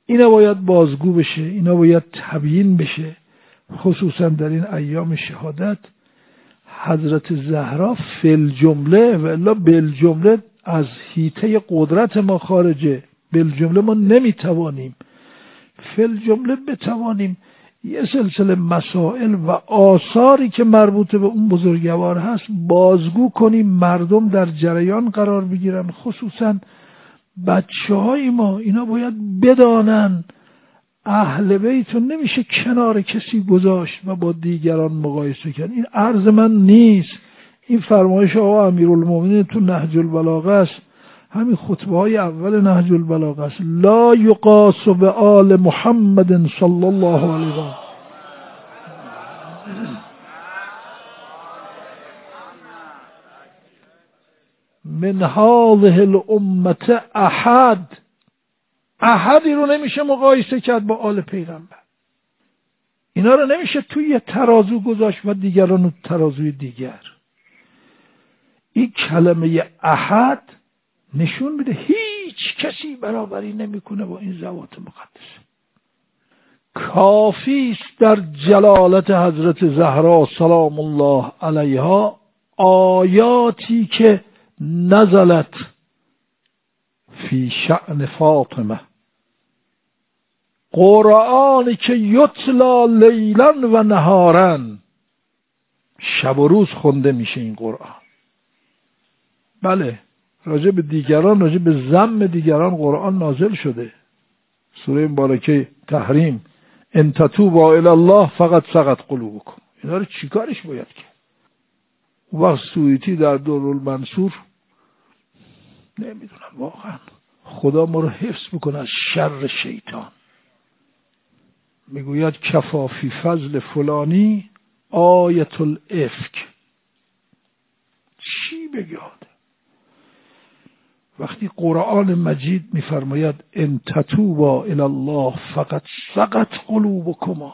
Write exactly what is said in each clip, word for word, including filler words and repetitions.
اینا باید بازگو بشه، اینا باید تبیین بشه، خصوصا در این ایام شهادت. حضرت زهرا فل جمله و الا بل جمله از حیطه قدرت ما خارجه، بل جمله ما نمیتوانیم، فل جمله بتوانیم یه سلسله مسائل و آثاری که مربوط به اون بزرگوار هست بازگو کنیم، مردم در جریان قرار بگیرن، خصوصا بچه های ما. اینا باید بدانن اهل بیت نمیشه کنار کسی گذاشت و با دیگران مقایسه کرد. این عرض من نیست، این فرمایش آقا امیرالمومنین تو نهج البلاغه است، همین خطبه های اول نهج البلاغه است. لا یقاس به آل محمد صلی الله علیه و من هذه الامه احد. احدی رو نمیشه مقایسه کرد با آل پیغمبر. اینا رو نمیشه توی یه ترازو گذاشت و دیگران رو ترازوی دیگر. این کلمه احد نشون میده هیچ کسی برابری نمیکنه با این ذوات مقدسه. کافی است در جلالت حضرت زهرا سلام الله علیها آیاتی که نزلت فی شأن فاطمه، قرآنی که یتلا لیلا و نهارا، شب و روز خونده میشه این قرآن. بله، راجع به دیگران، راجع به ذم دیگران قرآن نازل شده. سوره مبارکه تحریم، ان تتوبا الی الله فقد سقط قلوبکم. اینا رو چیکارش باید کرد؟ وقت سویتی در دورالمنصور، نمیدونم واقعا، خدا ما رو حفظ بکنه از شر شیطان، میگوید کفا فی فضل فلانی آیت الافک. چی بگاد؟ وقتی قرآن مجید میفرماید ان تتوبا الی الله فقد سقط قلوبکما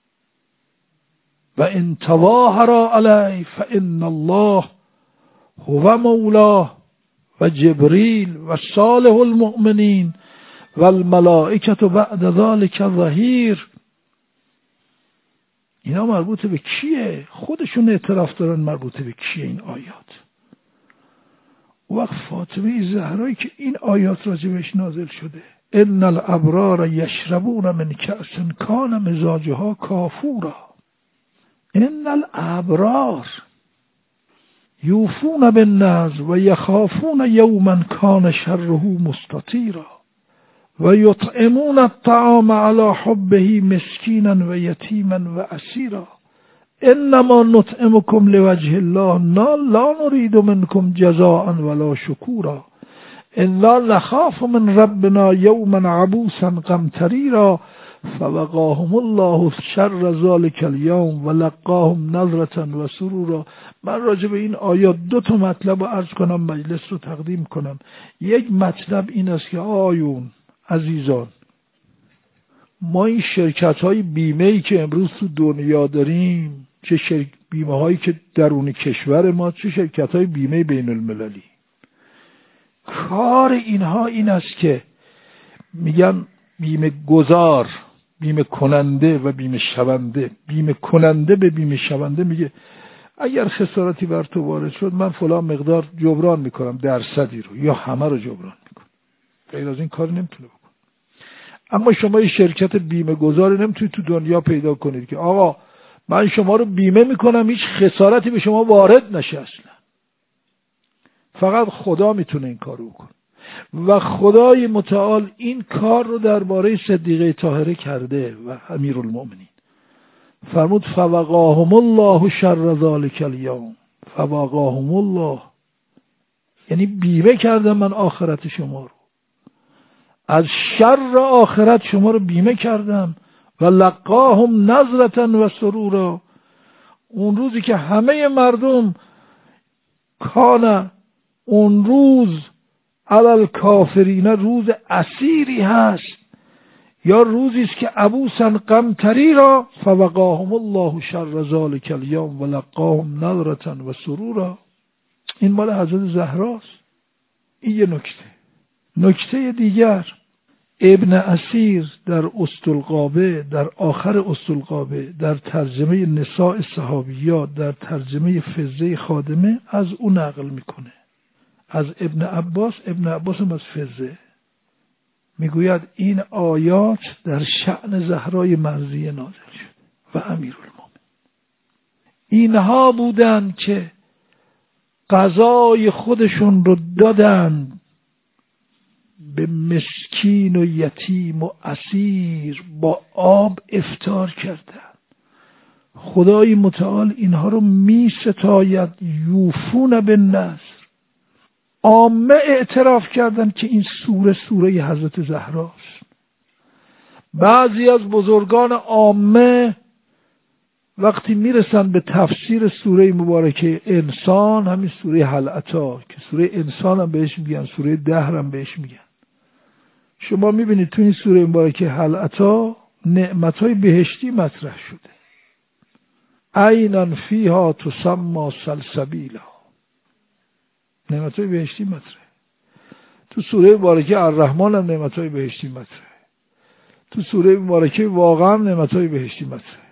و ان تظاهرا علیه فان الله هو مولاه و جبریل و صالح المؤمنین و الملائکه بعد ذلك ظهیر. اینا مربوط به کیه؟ خودشون اعتراف دارن مربوط به کیه این آیات. وقت فاطمه زهرایی که این آیات راجبش نازل شده، ان الابرار یشربون من کأس کان مزاجها کافورا. ان الابرار یوفون بالنذر و یخافون یوما کان شره مستطیرا و یطعمون الطعام علی حبه مسکینا و یتیما و اسیرا انما نطعمکم لوجه الله لا نريد منکم جزاء ولا شکورا انا نخاف من ربنا یوما عبوسا قمطریرا فوقاهم الله شر ذلك اليوم ولقاهم نظرة و سرورا. من راجع به این آیات دو تا مطلب رو عرض کنم، مجلس رو تقدیم کنم. یک مطلب این است که آیون عزیزان، ما این شرکت های بیمه‌ای که امروز تو دنیا داریم، چه شرکت بیمه هایی که درون کشور ما، چه شرکت های بیمه بین المللی، کار اینها این است که میگن بیمه گذار، بیمه کننده و بیمه شونده. بیمه کننده به بیمه شونده میگه اگر خسارتی بر تو وارد شد من فلان مقدار جبران میکنم، درصدی رو یا همه رو جبران میکنم. غیر از این کار نمیتونه بکن. اما شما یه شرکت بیمه گذاری نمیتونید تو دنیا پیدا کنید که آقا من شما رو بیمه میکنم هیچ خسارتی به شما وارد نشه. اصلا فقط خدا میتونه این کارو بکنه و خدای متعال این کار رو درباره صدیقه طاهره کرده و امیرالمؤمنین فرمود فوقاهم الله شر ذلک الیوم. فوقاهم الله یعنی بیمه کردم من آخرت شما رو، از شر آخرت شما رو بیمه کردم. و لقاهم نظرة و سرورا، اون روزی که همه مردم کان اون روز علی الکافرین روز اسیری هست یا روزی است که ابوسا قمطریرا فوقاهم الله شر ذلک الیوم و لقاهم نظرة و سرورا. این مال حضرت زهراست. این یه نکته. نکته دیگر ابن اسیر در اسطلقابه، در آخر اسطلقابه، در ترجمه نساء صحابیات، در ترجمه فزه خادمه از او نقل میکنه، از ابن عباس. ابن عباس هم از فزه میگوید این آیات در شأن زهرای مرضیه نازل شد و امیرالمومنین. اینها بودند که غذای خودشون رو دادن به مسکین و یتیم و اسیر، با آب افطار کردن. خدای متعال اینها رو می ستاید. یوفون بالنذر. عامه اعتراف کردند که این سوره سوره حضرت زهراست. بعضی از بزرگان عامه وقتی میرسن به تفسیر سوره مبارکه انسان، همین سوره هل اتی که سوره انسان هم بهش میگن، سوره دهر هم بهش میگن، شما میبینید تو این سوره مبارکه هل اتی نعمتهای بهشتی مطرح شده. عینا فیها تسمی سلسبیلا، نعمتهای بهشتی مطرح. تو سوره مبارکه الرحمن هم نعمتهای بهشتی مطرح. تو سوره مبارکه واقعا نعمتهای بهشتی مطرح.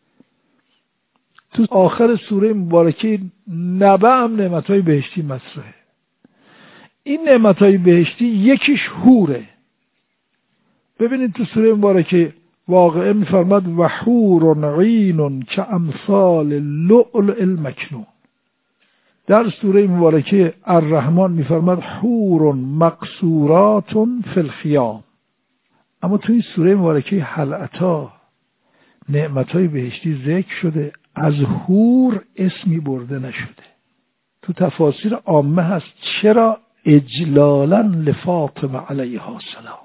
تو آخر سوره مبارکه نبع هم نعمتهای بهشتی مطرحه. این نعمتهای بهشتی یکیش حوره. ببینید تو سوره مبارکه واقعه میفرماد و حور عین که امثال لؤلؤ المکنون. در سوره مبارکه الرحمن میفرماد حور مقصورات فی الخیام. اما تو این سوره مبارکه هل اتی نعمتهای بهشتی ذکر شده، از حور اسمی برده نشده. تو تفاسیر عامه هست چرا؟ اجلالا لفاطمه علیها السلام.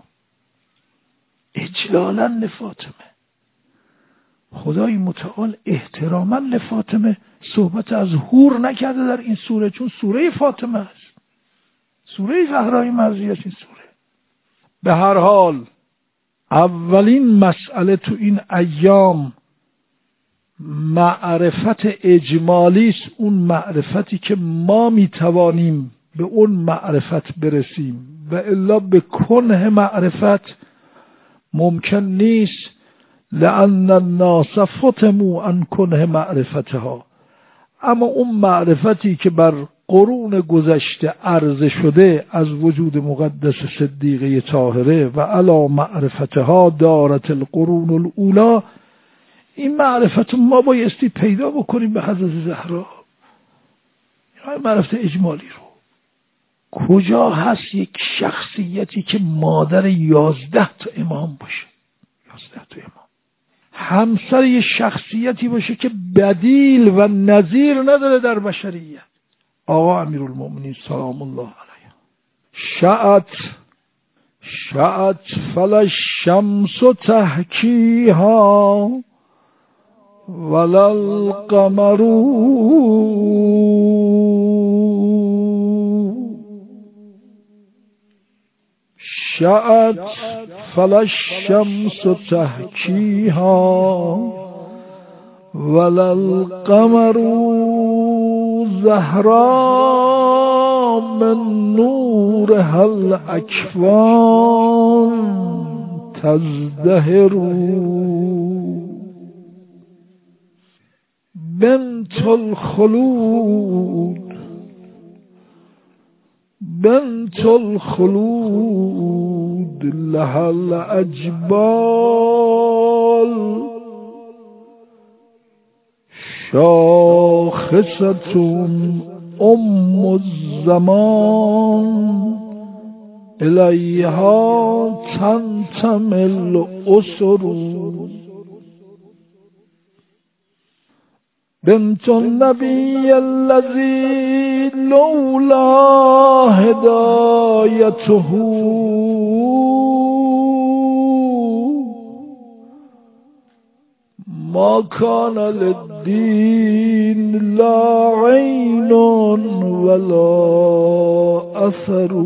اجلالا لفاطمه. خدای متعال احتراما لفاطمه صحبت از حور نکرده در این سوره، چون سوره فاطمه است، سوره زهرای مرضیه است این سوره. به هر حال اولین مسئله تو این ایام معرفت اجمالی است، اون معرفتی که ما میتوانیم به اون معرفت برسیم و الا به کنه معرفت ممکن نیست. لأن الناس فتموا عن کنه معرفتها. اما اون معرفتی که بر قرون گذشته عرضه شده از وجود مقدس صدیقه طاهره و علی معرفتها دارت القرون الاولی، این معرفت ما بایستی پیدا بکنیم به حضرت زهرا. این معرفت اجمالی رو کجا هست یک شخصیتی که مادر یازده تا امام باشه، یازده تا امام، همسر یک شخصیتی باشه که بدیل و نظیر نداره در بشریت. آقا امیرالمومنین سلام الله علیه شعت شعت فلش شمس تحکیها ولل قمر شعت فلش شمس تحکیها ولل قمر زهرا من نورها الاکوان تزدهر بنت الخلود بنت الخلود لها الاجبال شاخصة ام الزمان الیها تنتمي الاسر بنت النبي الذي لولا هدايته ما كان للدين لا عين ولا اثر.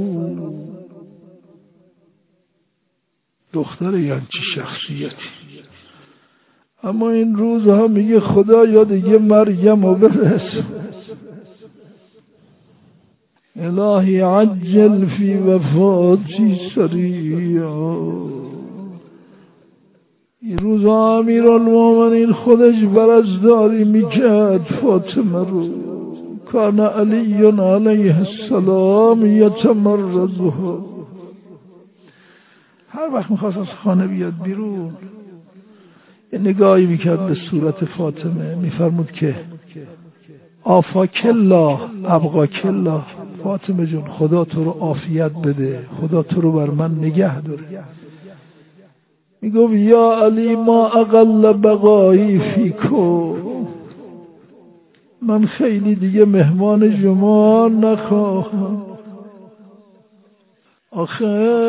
دختر یعنی چه شخصیتی؟ اما این روزها میگه خدا یا دیگه مریم رو برس. الهی عجل فی وفاتی سریعا. این روز امیرالمومنین خودش برزداری میکرد فاطمه رو. کان علی علیه السلام یتمرزها. هر وقت میخواست از خانه بیاد بیرون یه نگاهی میکرد به صورت فاطمه، میفرمود که آفاک الله ابقاک الله، فاطمه جون خدا تو رو عافیت بده، خدا تو رو بر من نگه داره. میگفت یا علی ما اقل بقایی فیکو، من خیلی دیگه مهمان شما نخواهم. آخه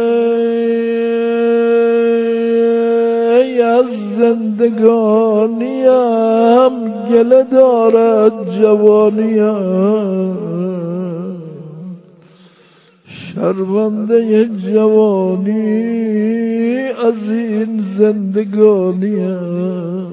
از زندگانیم گله دارد جوانیم، شرمنده جوانی از این زندگانیم.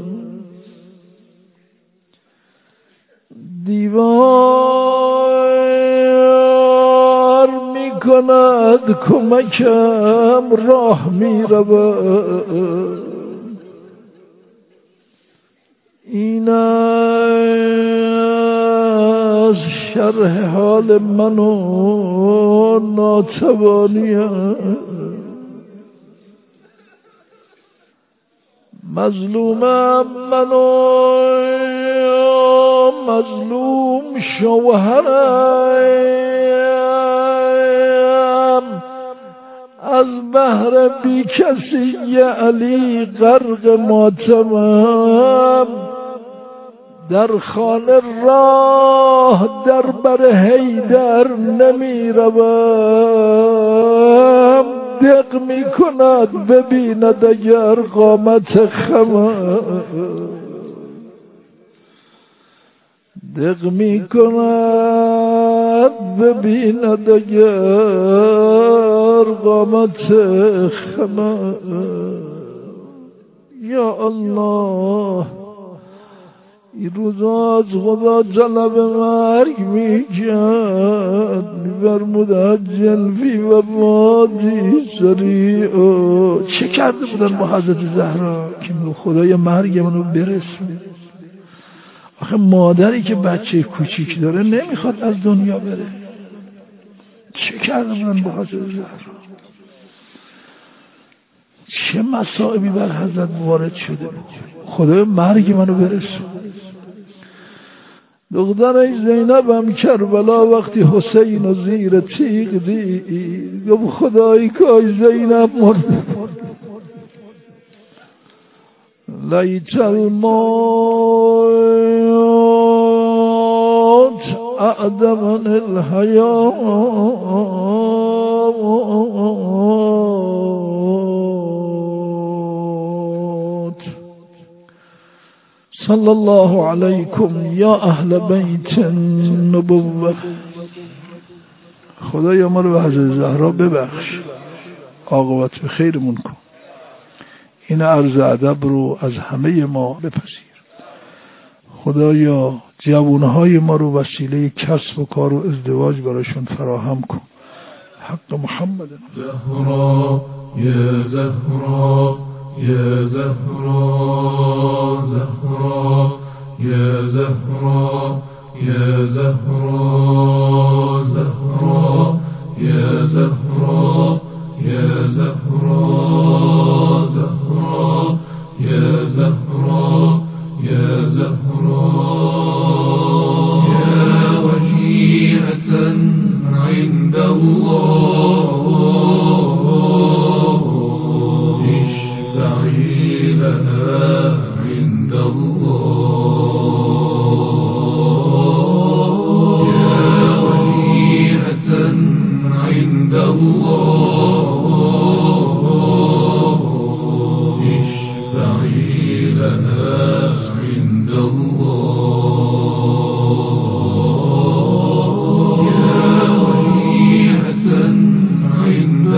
دیوار می کند کمکم راه می رود، این از شرح حال من و ناتوانیم. مظلومم من و مظلوم شوهرم، از بهر بی کسی علی غرق ماتمم. در خانه راه در بر حیدر نمی روم، دق می کند ببیند اگر قامت خمم، دق می کند ببیند اگر قامت خمم. یا الله این روزا از خدا طلب مرگ میکرد، میفرمود عجل فی وفاتی سریعا. چه کرده بودن با حضرت زهرا که خدای مرگ منو برسون؟ آخه مادری که بچه کوچیک داره نمیخواد از دنیا بره. چه کرده بودن با حضرت زهرا؟ چه مصائبی بر حضرت وارد شده بود؟ خدای مرگ منو برسون. دختر زینبم کربلا وقتی حسین و زیر تیغ دید، گفت خدایی کاش زینب مرد. لیت الموت اعدمن الحیات. صلی الله علیکم یا اهل بیت النبوة. خدایا ما رو به حضرت زهرا ببخش، عاقبت به خیرمون کن. این عرض ادب رو از همه ما بپذیر. خدایا جوانهای ما رو وسیله کسب و کار و ازدواج براشون فراهم کن. حق محمد. زهرا یا زهرا یا زهرا، زهرا یا زهرا یا زهرا، زهرا یا زهرا یا زهرا، زهرا یا زهرا یا زهرا، یا وجيهة عند الله اشفعي لنا عند الله، يا وجيهة عند الله اشفعي لنا عند الله، يا وجيهة عند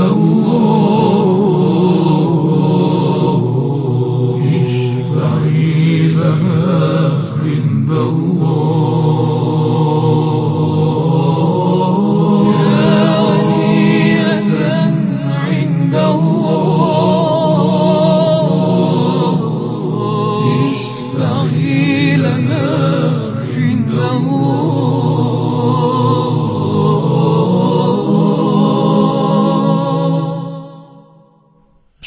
الله اشفعي لنا عند الله،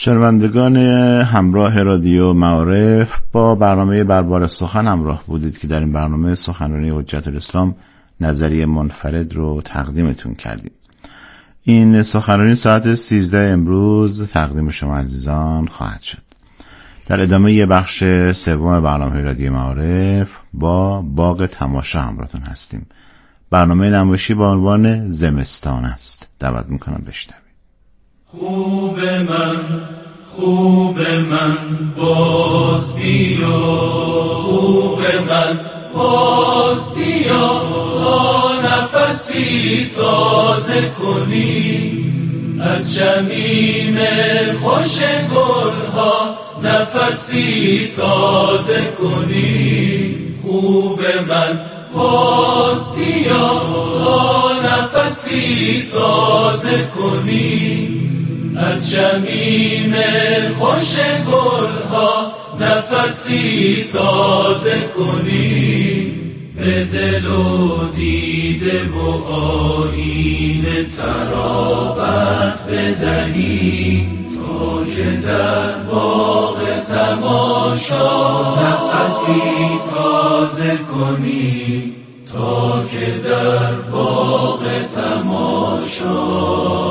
شنوندگان همراه رادیو معارف، با برنامه بربار سخن همراه بودید که در این برنامه سخنرانی حجت الاسلام نظریه منفرد رو تقدیمتون کردیم. این سخنرانی ساعت سیزده امروز تقدیم شما عزیزان خواهد شد. در ادامه یه بخش سوم برنامه رادیو معارف با باغ تماشا همراهتون هستیم. برنامه نمایشی با عنوان زمستان است. دعوت میکنم بشنوید. خوب من خوب من باز بیا، خوب من باز بیا، تا نفسی تازه کنی از شمیم خوش گلها، نفسی تازه کنی. خوب من باز بیا، تا نفسی تازه کنی از شمیم خوش گلها، نفسی تازه کنی. به دل و دیده و آیینه ترابت بدهی، تا که در باغ تماشا نفسی تازه کنی، تا که در باغ تماشا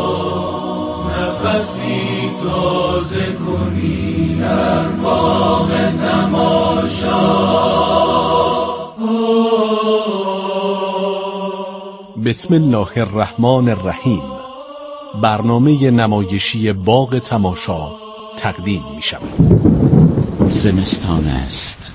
نفسی تازه کنی، در باغ تماشا. بسم الله الرحمن الرحیم. برنامه نمایشی باغ تماشا تقدیم می شود. زمستان است.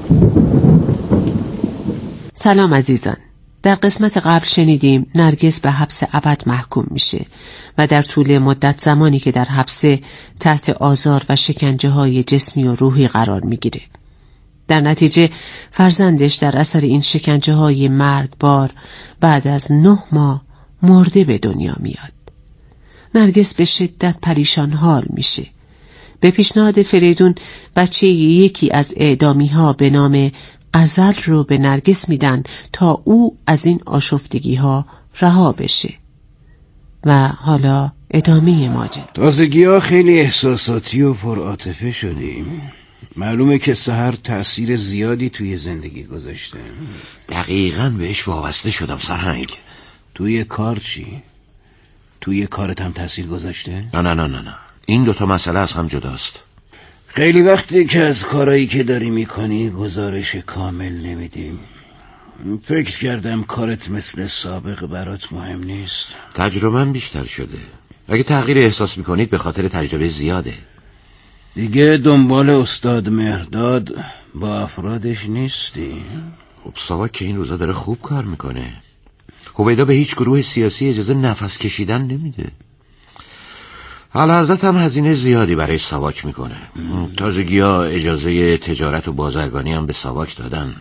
سلام عزیزان. در قسمت قبل شنیدیم نرگس به حبس ابد محکوم میشه و در طول مدت زمانی که در حبس تحت آزار و شکنجه های جسمی و روحی قرار میگیره. در نتیجه فرزندش در اثر این شکنجه های مرگبار بعد از نه ماه مرده به دنیا میاد. نرگس به شدت پریشان حال میشه. به پیشنهاد فریدون بچه یکی از اعدامی ها به نام غزل رو به نرگس میدن تا او از این آشفتگی ها رها بشه. و حالا ادامه ماجرا. تازگی ها خیلی احساساتی و پرعاطفه شدیم. معلومه که سحر تأثیر زیادی توی زندگی گذاشته. دقیقاً بهش وابسته شدم سرهنگ. توی کار چی؟ توی کارت هم تأثیر گذاشته؟ نه نه نه نه نه این دوتا مسئله از هم جداست. خیلی وقتی که از کارایی که داری میکنی گزارش کامل نمیدیم. فکر کردم کارت مثل سابق برات مهم نیست. تجربه‌ام بیشتر شده. اگه تغییر احساس میکنید به خاطر تجربه زیاده. دیگه دنبال استاد مهرداد با افرادش نیستی؟ خب ساواک که این روزا داره خوب کار میکنه. هویدا به هیچ گروه سیاسی اجازه نفس کشیدن نمیده. اعلیحضرت هم هزینه زیادی برای ساواک میکنه. تازگی ها اجازه تجارت و بازرگانی هم به ساواک دادن.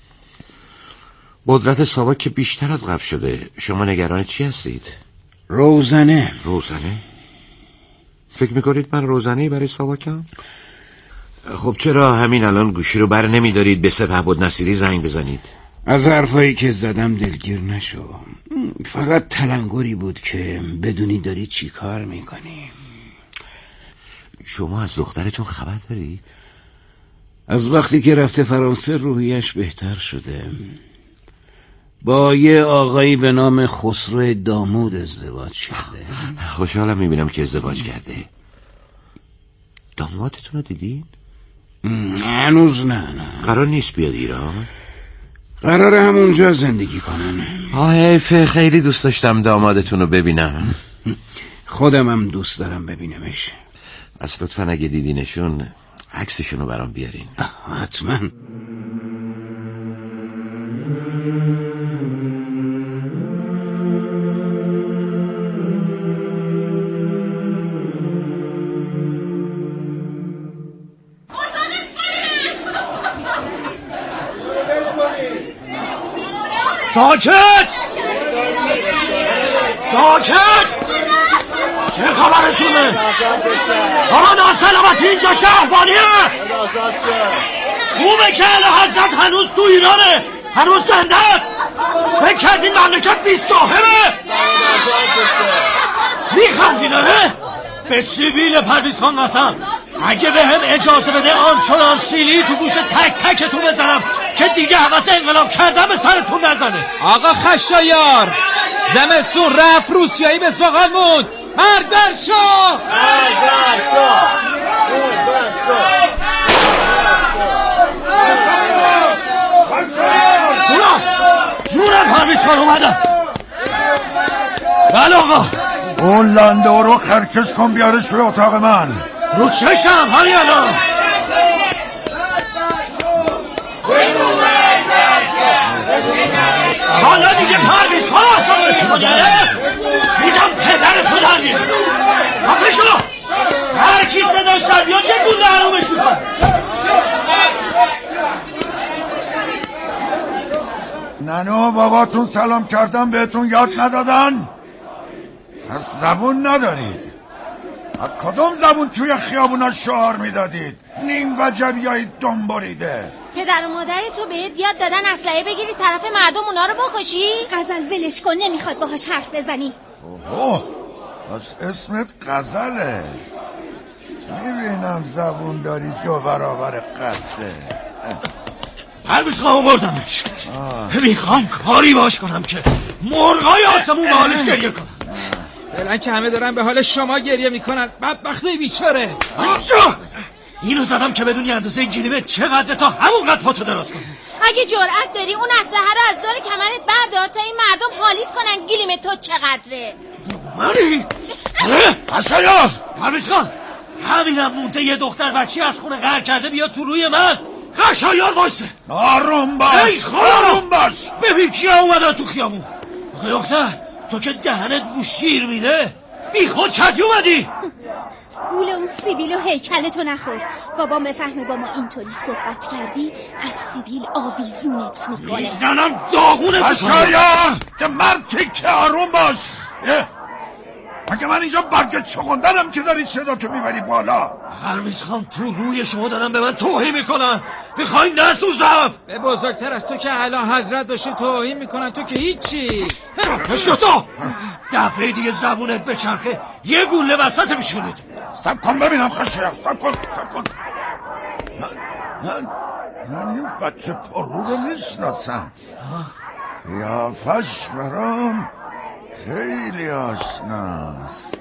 قدرت ساواک که بیشتر از قبل شده. شما نگران چی هستید؟ روزنه. روزنه؟ فکر میکنید من روزنه‌ای برای ساواکم؟ خب چرا همین الان گوشی رو بر نمیدارید به سپهبد نصیری زنگ بزنید؟ از حرفایی که زدم دلگیر نشو. فقط تلنگری بود که بدونی داری چی کار میکنی. شما از دخترتون خبر دارید؟ از وقتی که رفته فرانسه روحیش بهتر شده. با یه آقایی به نام خسرو دامود ازدواج کرده. خوشحالم میبینم که ازدواج کرده. دامادتون رو دیدین؟ هنوز نه نه. قرار نیست بیاد ایران؟ قراره همونجا زندگی کنن. آه خیلی دوست داشتم دامادتون رو ببینم. خودم هم دوست دارم ببینمش. از لطفا اگه دیدینشون عکسشون رو برام بیارین. حتما. ساکت! ساکت! چه خبرتونه؟ آقا ناسلامتی اینجا شهربانیه؟ خوبه که اعلیحضرت هنوز تو ایرانه، هنوز زنده است. فکر کردین مملکت بی صاحبه؟ میخندین آره؟ به سیبیل پرویز خان قسم، اگه به هم اجازه بده آنچنان سیلی تو گوش تک تکتون بزنم که دیگه حوث انقلاب کردم به سرتون نزنه. آقا خشایار، زمستون رفت، روسیایی به سوغان موند. مرگ بر شاه! مرگ بر شاه! جونم جونم پرویز خان اومدم. بله آقا. اون لنده رو خرکش کن بیارش توی اتاق من. رو چشم همین الان. حالا دیگه پرویز خان آسانه کنه میدم پدرتو در میاد. خفه شو، هر کی صداش در بیاد یه گوله حرومش میکنه. ننو باباتون سلام کردم بهتون یاد ندادن؟ از زبون ندارید. از کدوم زبون توی خیابونا شعار میدادید؟ نیم وجبیای دم بریده. پدر و مادر تو بهت یاد دادن اسلحه بگیری طرف مردم اونا رو بکشی؟ غزل ولش کن، نمیخواد باهاش حرف بزنی. اوه از اسمت غزله. میبینم زبون داری دو برابر قده. پرویز خان بردمش. میخوام کاری باش کنم که مرغای آسمون به حالش گریه کنم. فعلا که همه دارن به حال شما گریه میکنن، بدبخته بیچاره. اینو زدم که بدونی اندازه گلیمه چقدر تا همون قد پاتو دراز کنی. اگه جرأت داری اون اسلحه رو از دور کمرت بردار تا این مردم حالیت کنن گلیمه تو چقدره. منی؟ خشایار! پرویز خان همینم مونده یه دختر بچی از خونه غر کرده بیاد تو روی من. خشایار وایسه. آروم باش. ای آروم باش. ببین کیا اومدن تو خیابون. آخه دختر تو که دهنت بو شیر میده بی خود کردی اومدی. گول اون سیبیل و هیکلتو نخور. بابام بفهمه با ما اینطوری صحبت کردی از سیبیل آویزونت میکنه. میزنم داغونت. خشایار که مرد تیکه آروم باش. مگه من اینجا برگ چغندرم که داری صدا تو میبری بالا؟ پرویز خان تو روی شما دارن به من توهین میکنن. میخواین نسوزم؟ به بزرگتر از تو که اعلی حضرت باشه توهین میکنن، تو که هیچی. شتو دفعه دیگه زبونت بچرخه یه گوله وسط میشونید. سب کن ببینم خشایار، سب کن سب کن. من من من این بچه پرو رو میشناسم. قیافش برام خیلی آشناست.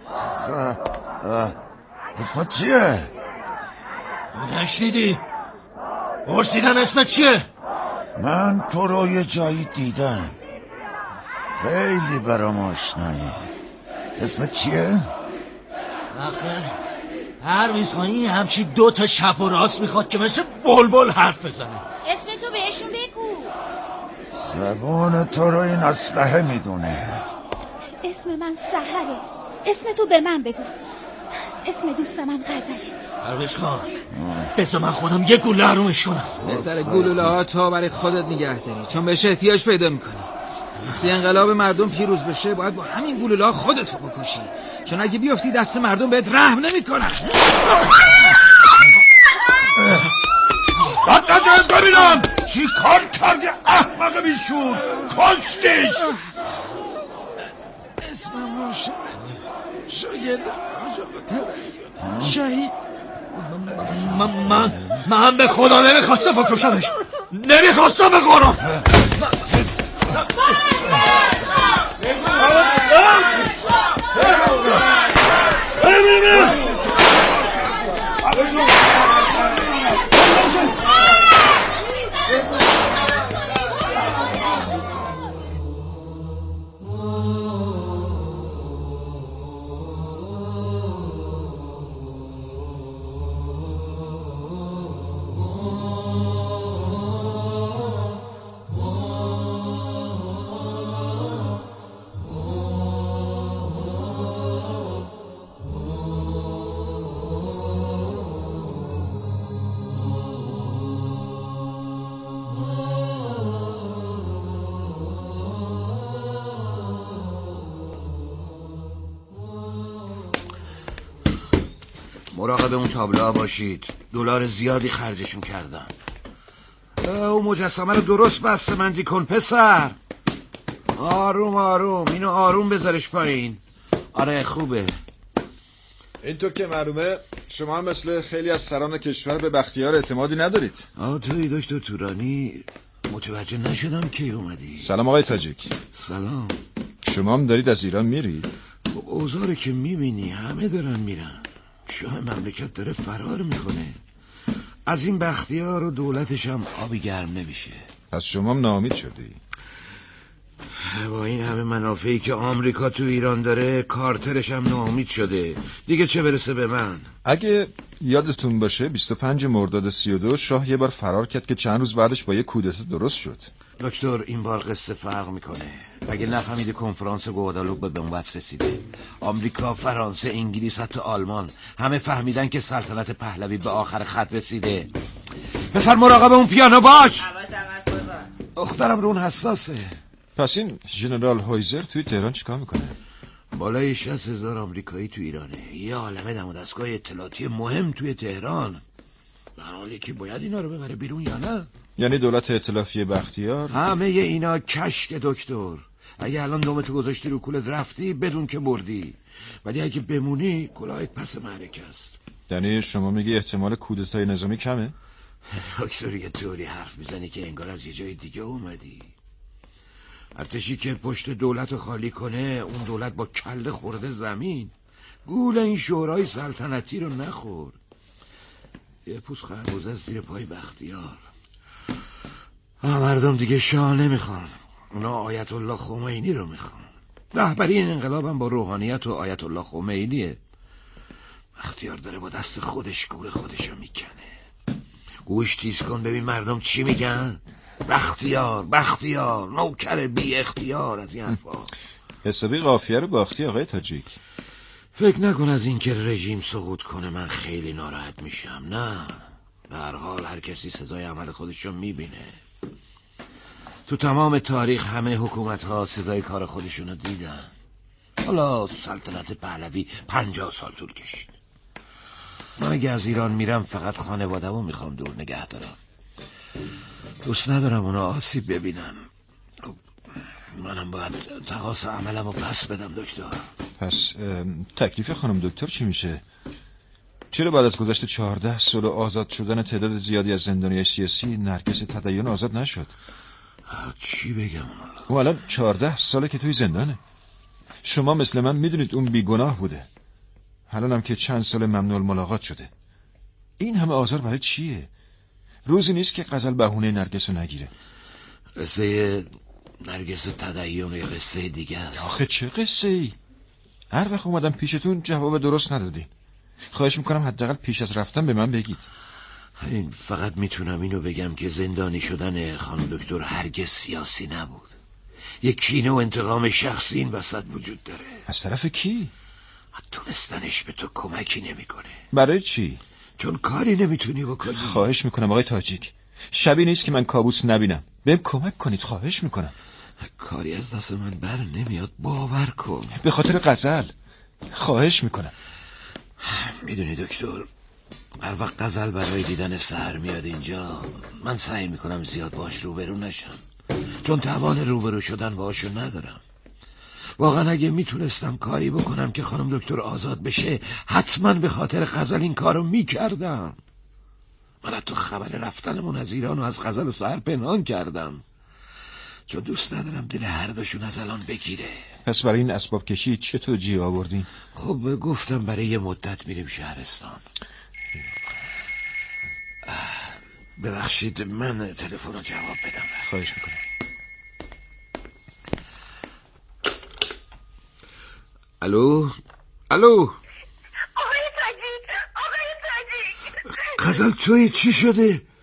اسمت چیه؟ نشنیدی؟ پرسیدم اسمت چیه؟ من تو رو یه جایی دیدم، خیلی برام آشنایی. اسمت چیه؟ آخه پرویز خان این همچی دو تا چپ و راست میخواد که مثل بلبل حرف بزنه. اسم تو بهشون بگو. زبان تو رو این اسلحه میدونه. اسم من سحره. اسم تو به من بگو. اسم دوست من غزله. پرویز خان بذار من خودم یه گوله حرومش کنم. بهتره گلوله ها تا برای خودت نگه داری، چون بهش احتیاج پیدا میکنی. وقتی انقلاب مردم پیروز بشه باید با همین گلوله ها خودتو بکشی، چون اگه بیفتی دست مردم بهت رحم نمیکنن. دقیقه ببینم چی کار کردی احمق بیشون؟ کشتیش. اسمم روشنه، شاگرد حاج آقا تبریان شهید. من من من به خدا نمیخواستم بکشمش، نمیخواستم به قرآن. مراقب اون تابلوها باشید، دلار زیادی خرجشون کردن. اون مجسمه رو درست بسته‌بندی کن پسر. آروم آروم، اینو آروم بذارش پایین. آره خوبه. اینطور که معلومه شما هم مثل خیلی از سران کشور به بختیار اعتمادی ندارید. آه توی دکتر تورانی متوجه نشدم کی اومدی. سلام آقای تاجیک. سلام. شما هم دارید از ایران میرید؟ خب اوزاره که میبینی همه دارن میرن. شاه مملکت داره فرار میکنه. از این بختیار و دولتش هم آبی گرم نمیشه. پس شما هم ناامید شدی؟ با این همه منافعی که آمریکا تو ایران داره کارترش هم ناامید شده. دیگه چه برسه به من. اگه یادتون باشه بیست و پنجم مرداد سی و دو شاه یه بار فرار کرد که چند روز بعدش با یه کودتا درست شد. دکتر این بار قصه فرق میکنه. اگه نفهمیده کنفرانس گوادالوپ به بنبست رسیده. آمریکا، فرانسه، انگلیس، حتی آلمان همه فهمیدن که سلطنت پهلوی به آخر خط رسیده. پسر مراقب اون پیانو باش. دخترم رو اون حساسه. پس این ژنرال هایزر توی تهران چیکار میکنه؟ بالای شصت هزار آمریکایی تو ایرانه. یه عالمه دم و دستگاه اطلاعاتی مهم توی تهران. در حالی که باید اینا رو ببره بیرون یا نه؟ یعنی دولت ائتلافی بختیار؟ همه اینا کشک دکتر. اگه الان دومتو گذاشتی رو کولت رفتی بدون که بردی، ولی اگه بمونی کلاهت پس معرکه است. یعنی شما میگی احتمال کودتای نظامی کمه؟ دکتر یه طوری حرف میزنی که انگار از یه جای دیگه اومدی. ارتشی که پشت دولت خالی کنه اون دولت با کله خورده زمین. گول این شورای سلطنتی رو نخور. یه پوست خربوزه زیر پای بختیار. مردم دیگه شاه نمیخوان، اونا آیت الله خمینی رو میخوان. رهبری این انقلابم با روحانیت و آیت الله خمینیه. بختیار داره با دست خودش گور خودشو میکنه. گوش تیز کن ببین مردم چی میگن. بختیار بختیار نوکر بی اختیار. از این حرفا حسابی قافیه رو باختی آقای تاجیک. فکر نکن از این که رژیم سقوط کنه من خیلی ناراحت میشم. نه، به هر حال هر کسی سزای عمل خودشو میبینه. تو تمام تاریخ همه حکومت ها سزای کار خودشونو دیدن. حالا سلطنت پهلوی پنجاه سال طول کشید. من اگه از ایران میرم فقط خانواده‌مو میخوام دور نگه دارم. دوست ندارم اونا آسیب ببینن. منم باید تقاص عملمو پس بدم دکتر. پس تکلیف خانم دکتر چی میشه؟ چرا بعد از گذشت چهارده سال و آزاد شدن تعداد زیادی از زندانیای سیاسی نرگس تدین آزاد نشد؟ چی بگم؟ او الان چهارده ساله که توی زندانه. شما مثل من میدونید اون بیگناه بوده. الانم که چند سال ممنوع الملاقات شده. این همه آزار برای چیه؟ روزی نیست که غزل بهونه نرگس رو نگیره. قصه نرگس تدین یه قصه دیگه است. آخه چه قصه ای؟ هر وقت اومدم پیشتون جواب درست ندادین. خواهش میکنم حداقل پیش از رفتن به من بگید. این فقط میتونم اینو بگم که زندانی شدن خانم دکتر هرگز سیاسی نبود. یک کینه و انتقام شخصی این وسط وجود داره. از طرف کی؟ تونستنش به تو کمکی نمیکنه. برای چی؟ چون کاری نمیتونی بکنی. خواهش میکنم آقای تاجیک، شبی نیست که من کابوس نبینم. بهم کمک کنید خواهش میکنم. کاری از دست من بر نمیاد، باور کن. به خاطر غزل خواهش میکنم. میدونی دکتر، هر وقت غزل برای دیدن سحر میاد اینجا من سعی میکنم زیاد باش روبرو نشم، چون توان روبرو شدن باشو ندارم. واقعا اگه میتونستم کاری بکنم که خانم دکتر آزاد بشه حتما به خاطر غزل این کارو میکردم. من حتی خبر رفتنمون از ایران و از غزل و سحر پنهان کردم، چون دوست ندارم دل هر دوشون از الان بگیره. پس برای این اسباب کشی چه توجیه آوردین؟ خب گفتم برای یه مدت میریم شهرستان. ببخشید من تلفن رو جواب بدم. خواهش میکنم. الو الو آقای تاجیک، آقای تاجیک. غزل توی چی شده؟